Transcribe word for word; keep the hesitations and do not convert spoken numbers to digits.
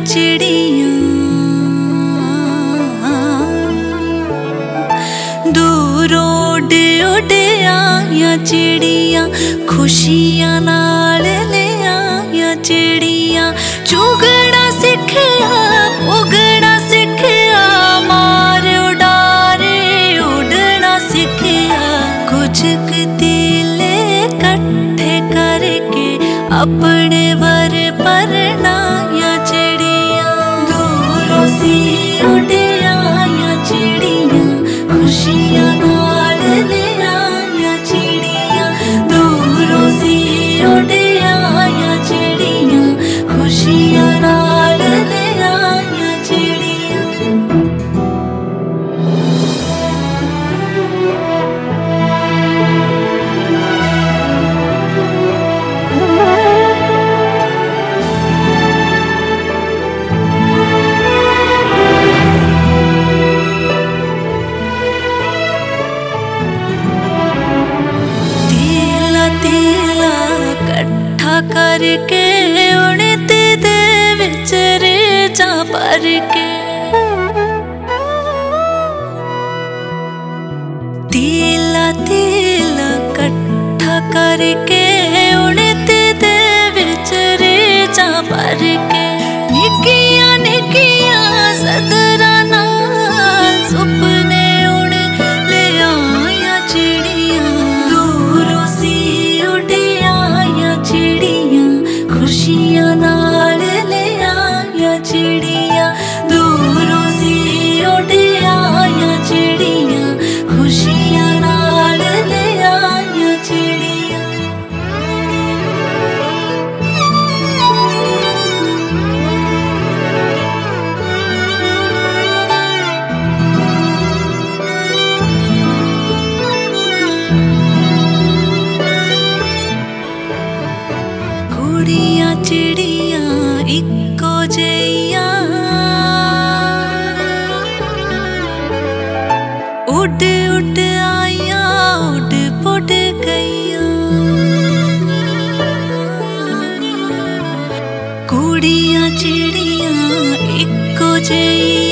चिड़िया दूरों उड़ उड़ आया चिड़िया खुशियां नाल ले आया चिड़िया चुगना सिखया उगना सिखया मार उड़ारे उड़ना सिखया कुछ तीले इकट्ठे करके अपने वर परनाया चिड़िया दूरों सी उड़ आया चिड़िया खुशियां नाल ले आया चिड़िया दूरों सी उड़ आया चिड़िया खुशियां नाल ले आया चिड़िया। तीला कट्ठा करके उड़ते दे विच रेजा भर के तीला तीला कट्ठा करके उड़ते दे विच रेजा भर के निकिया निकिया सदरा नाल सुपने उड़ ले आया चिड़िया दूरों सी उड़ आया चिड़िया खुशियां नाल ले आया चिड़िया दूरों सी उड़ आया चिड़िया खुशियां नाल ले आया चिड़िया। कुड़िया चिड़िया इक्को जइया उड़ उड़ आया उड़ पुड़ गईया कुड़िया चिड़िया इक्को जइया